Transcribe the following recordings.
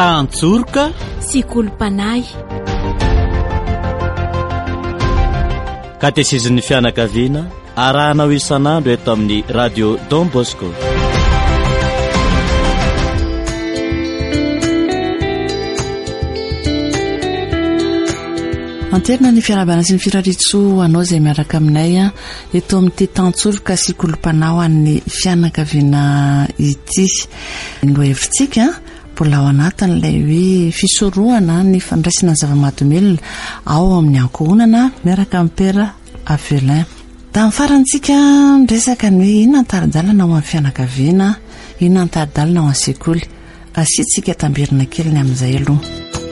tantjoroka sy kolompanay. katesezin'ny fianakaviana arahanao isan'andro eto amin'ny radio Don Bosco. Anterina ny fiarabana sy ny firaritso anao izay miaraka aminay eto amin'ity tantjoroka sy kolompanao an'ny fianakaviana ity. Ny hevitsika mbola ao anatin'ilay hoe fisorohana ny fandraisana zava-mahadomelina ao amin'ny ankohonana miaraka amin'ny pera Avelin. Tamin'ny farantsika resaka ny hoe inona tara-dalana ao amin'ny fianakaviana, inona tara-dalana ao amin'ny sekoly. Asitsika tambirina kely ny amin'izay aloha.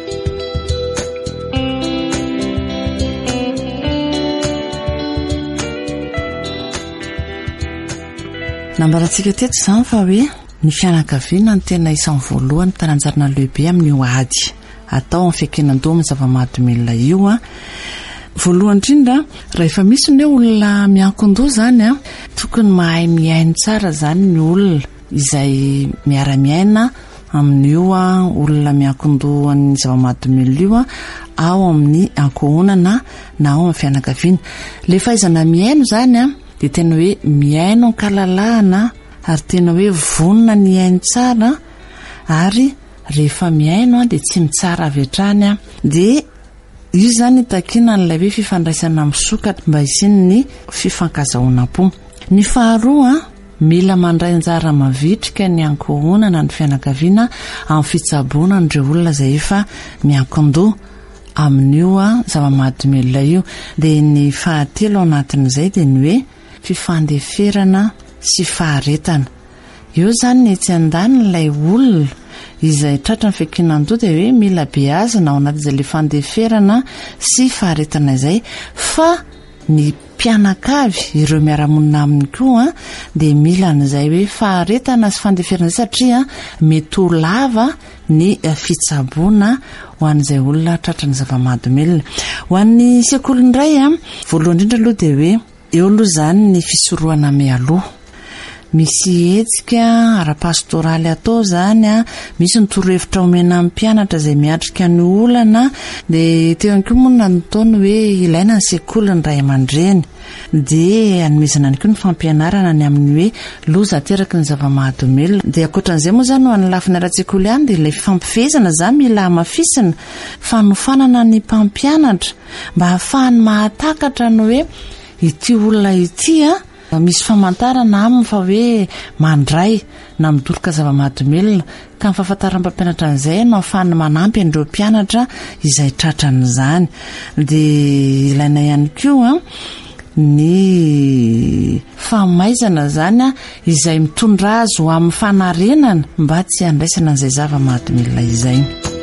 Nambarantsika teto izany fa hoe ny fianakaviana ny tena isan'ny voalohany talanjarina lehibe amin'ny ady atao amin'ny fiankinan-doha amin'ny zava-mahadomelina io. Voalohany indrindra rehefa misy ny olona miankin-doha zany tokony mahay miaina tsara zany ny olona izay miara-miaina amin'io olona miankin-doha ny zava-mahadomelina io ao amin'ny ankohonana na ao amin'ny fianakaviana. Le fahaizana miaino zany dia tena hoe miaino ny kalalahana ary tena hoe vonona ny aino tsara ary rehefa miaino dia tsy mitsara avy hatrany dia io zany takina n'ilay hoe fifandraisana misokatra mba isiany ny fifankazahoana-po. Ny faharoa mila mandray anjara mavitrika ny ankohonana ny fianakaviana amin'ny fitsaboana n'ireo olona izay efa miankin-doha amin'io zava-mahadomelina io. Dia ny fahatelo anatin'izay dia ny hoe fifandeferana sy faharetana. Io zany ny etsy andan'ilay olona izay tratra ny fiankinan-doha dia hoe mila beazina ao anatin'izay le fandeferana sy faharetana izay, fa ny mpianakavy ireo miara-monina aminy koa dia mila n'izay hoe faharetana sy fandeferana satria mety ho lava ny fitsaboana ho an'izay olona tratra ny zava-mahadomelina. Ho an'ny sekoly indray voalohany indrindra aloha dia hoe eo aloha zany ny fisorohana mialoha. Misy hetsika ara-pastoraly atao zany misy ny torohevitra omena amin'ny mpianatra izay miatrika ny olana dia teo ihany koa moa nataony hoe ilaina ny sekoly ny ray aman-dreny dia anomezana ihany koa ny fampianarana ny amin'ny hoe loza teraka ny zava-mahadomelina. Dia ankoatran'izay moa zany ho an'ny lafiny ara-tsekoly ihany dia ilay fampifehezana zany mila hamafisina fanofanana ny mpampianatra mba hahafahany mahatakatra ny hoe ity olona ity misy famantarana aminy fa hoe mandray na midoroka zava-mahadomelina ka ny fahafantaram-pampianatra an'izay no ahafahany manampy an'ireo mpianatra izay tratran'izany. Dia ilaina ihany koa ny famaizana zany izay mitondra azy ho amin'ny fanarenana mba tsy handraisana an'izay zava-mahadomelina izay.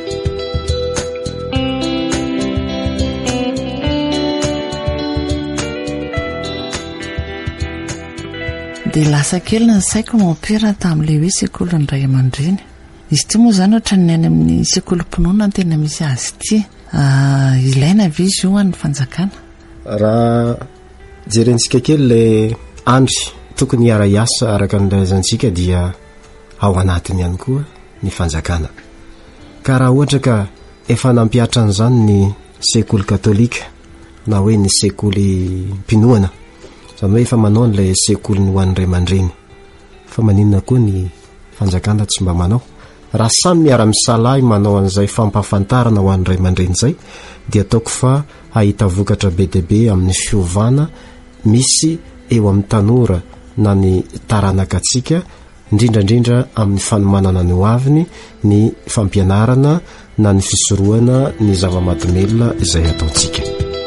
Dia lasa kely ny saiko mampira tamin'ilay hoe sekoly ny ray aman-dreny. Izy ity moa zany ohatra ny any amin'ny sekolim-pinoana ny tena misy azy ity. Ilaina ve izy io ny fanjakana? Raha jerentsika kely ilay andry tokony hiara-iasa araka ny lazansika dia ao anatiny ihany koa ny fanjakana. Ka raha ohatra ka efa nampiatra an'izany ny sekoly katolika na hoe ny sekoly mpinoana, zany hoe efa manao n'ilay sekoly ny ho an'ny ray aman-dreny, fa maninona koa ny fanjakana tsy mba manao. Raha samy miara-misalahy manao an'izay fampahafantarana ho an'ny ray aman-dreny izay dia ataoko fa ahita vokatra be dia be amin'ny fiovana misy eo amin'ny tanora na ny taranakatsika, indrindrandrindra amin'ny fanomanana ny hoaviny, ny fampianarana na ny fisorohana ny zava-mahadomelina izay ataontsika.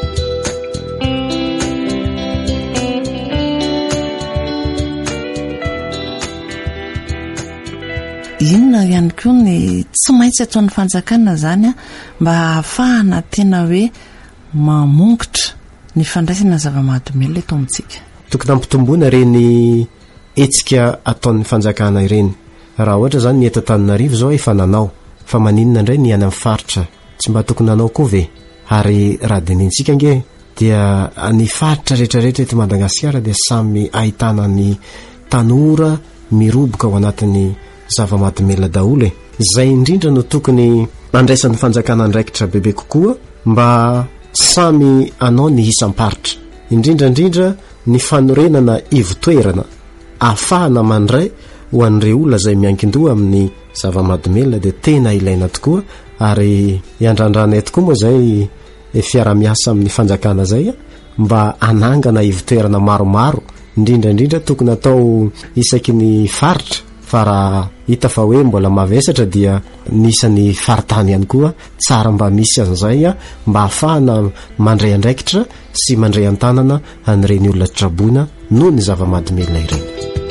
Inona ihany koa ny tsy maintsy ataon'ny fanjakana zany mba ahafahana tena hoe mamongotra ny fandraisana zava-mahadomelina eto amintsika. Tokony ampitomboana ireny etsika ataon'ny fanjakana ireny. Raha ohatra zany ny eto Antananarivo zao efa nanao, fa maninona indray ny any amin'ny faritra tsy mba tokony nanao koa ve? Ary raha dinintsika nge dia ny faritra rehetrarehetra eto Madagasikara dia samy ahitana ny tanora miroboka ao anatin'ny zava-mahadomelina daholo zay indrindra no tokony andraisan'ny fanjakana andraikitra bebe kokoa mba samy anao ny isam-paritra indrindraindrindra ny fanorenana ivotoerana ahafahana mandray ho an'ireo olona zay miankin-doha amin'ny zava-mahadomelona dia tena ilaina tokoa ary iandrandrana tokoa moa zay fiara-miasa amin'ny fanjakana zay mba anangana ivotoerana maromaro indrindraindrindra tokony atao isaky ny faritra fa raha hita fa hoe mbola mavesatra dia nisany faritany ihany koa tsara mba misy an'izay mba ahafahana mandray andraikitra sy mandray an-tanana an'ireny olona traboina noho ny zava-mahadomelona ireny.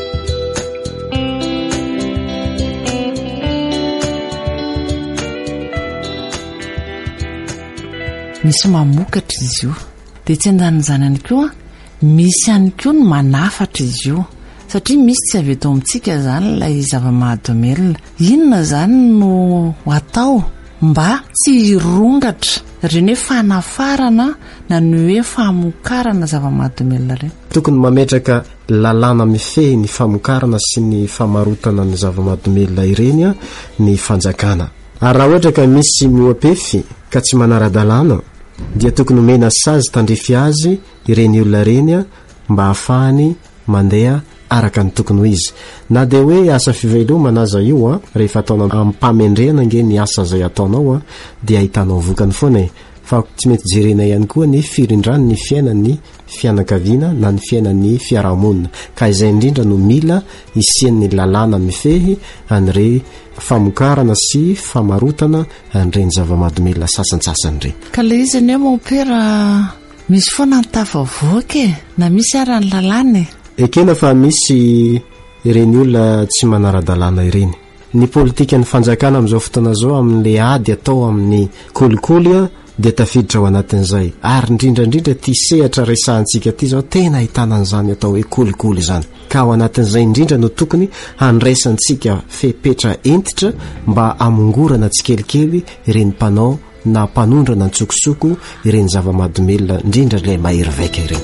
misy mamokatra izy io dia tsy andan'izany ihany koa misy ihany koa ny manafatra izy io satria misy tsy avy eto amintsika zany ilay zava-mahadomelona inona zany no atao mba tsy hirongatra reny hoe fanafarana na ny hoe famokarana zava-mahadomelona ireny. Tokony mametraka lalàna mifehy ny famokarana sy ny famarotana ny zava-mahadomelona ireny ny fanjakana ary raha ohatra ka misy mioapefy ka tsy manara-dalàna dia tokony omena sazy tandrify azy ireny olona reny mba ahafahany mandeha araka ny tokony ho izy na dia hoe asa fivelomana aza io rehefa ataona ampamendrena nge ny asa zay ataonao dia ahitanao vokany foana fa tsy mety jerena ihany koa ny firindrany ny fiainan'ny fianakaviana na ny fiainan'ny fiarahamonina ka izay indrindra no mila isian'ny lalàna mifehy an'ire famokarana sy famarotana an'ireny zava-mahadomelona sasantsasany ireny. Ka le izy ny mampera misy foana ny tafavoaka na misy ara ny lalàna ekena fa misy ireny olona tsy manara-dalàna ireny. Ny politika ny fanjakana amin'izao fotoana zao amin'le ady atao amin'ny kolikoly dia tafiditra ao anatin'izay ary indrindraindrindra ty sehatra resahantsika ty zao tena ahitanan'izany atao hoe kolikoly zany ka ao anatin'izay indrindra no tokony handraisantsika fepetra entitra mba amongorana tsikelikely ireny mpanao na mpanondrana ntsokosoko ireny zava-mahadomelona indrindra ilay mahery vaika ireny.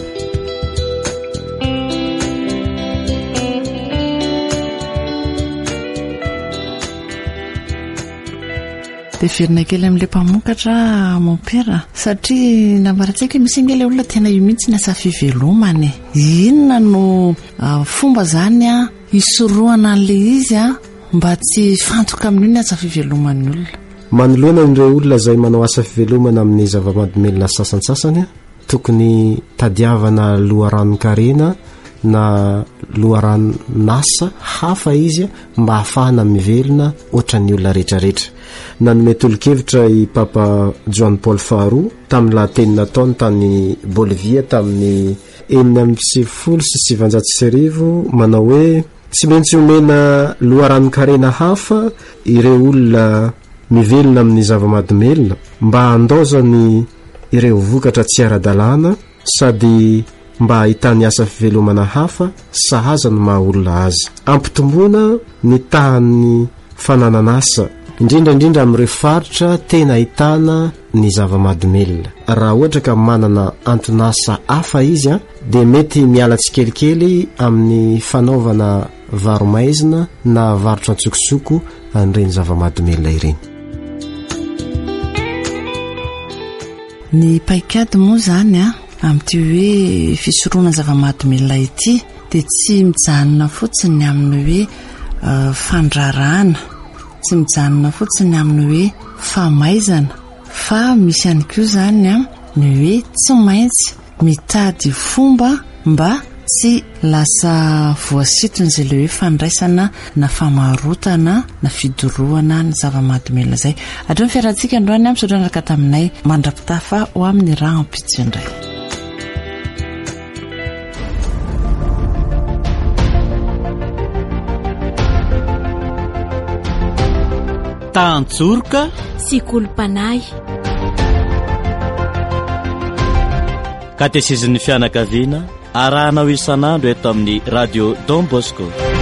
dia verina kely amin'ilay mpamokatra mampera satria nambarantsika misy ingela olona tena io mihitsy ny asa fivelomany inona no fomba zany hisoroana an'le izy mba tsy fantoka amin'io ny asa fiveloman'ny olona. Manoloana n'ireo olona zay manao asa fivelomana amin'ny zava-mahadomelona sasantsasany tokony tadiavana loharanon-karena na loharanonasa hafa izy mba ahafahana mivelona ohatran'ny olona rehetrarehetra. Nanome tolo-kevitra i Papa John Paul faharoa tamin'ny lahatenina taona tany Bolivia tamin'ny 1979 manao hoe tsy maintsy omena loharanon-karena hafa ireo olona mivelona amin'ny zava-mahadomelona mba handaozany ireo vokatra tsy ara-dalàna sady mba ahitany asa fivelomana hafa sahaza no maha olona azy ampitomboana ny tahan'ny fanananasa indrindraindrindra amin'ireo faritra tena ahitana ny zava-mahadomelona. Raha ohatra ka manana antonasa hafa izy dia mety miala tsikelikely amin'ny fanaovana varomaizina na varotra antsokosoko an'ireny zava-mahadomelona ireny. Ny paikady moa zany amin'ity hoe fisoroana zava-mahadomelona ity dia tsy mijanona fotsiny amin'ny hoe fandrarana, tsy mijanona fotsiny amin'ny hoe famaizana fa misy ihany koa zany ny hoe tsy maintsy mitady fomba mba tsy lasa voasiton'izay le hoe fandraisana na famarotana na fidorohana ny zava-mahadomelona zay. Hatreo ny fiarantsika androany misaodranaraka taminay mandrapitafa ho amin'ny raha ampitsy indray. Tantsorika sy kolompanay katesezin'ny fianakaviana arahanao isan'andro eto amin'ny radio Don Bosco.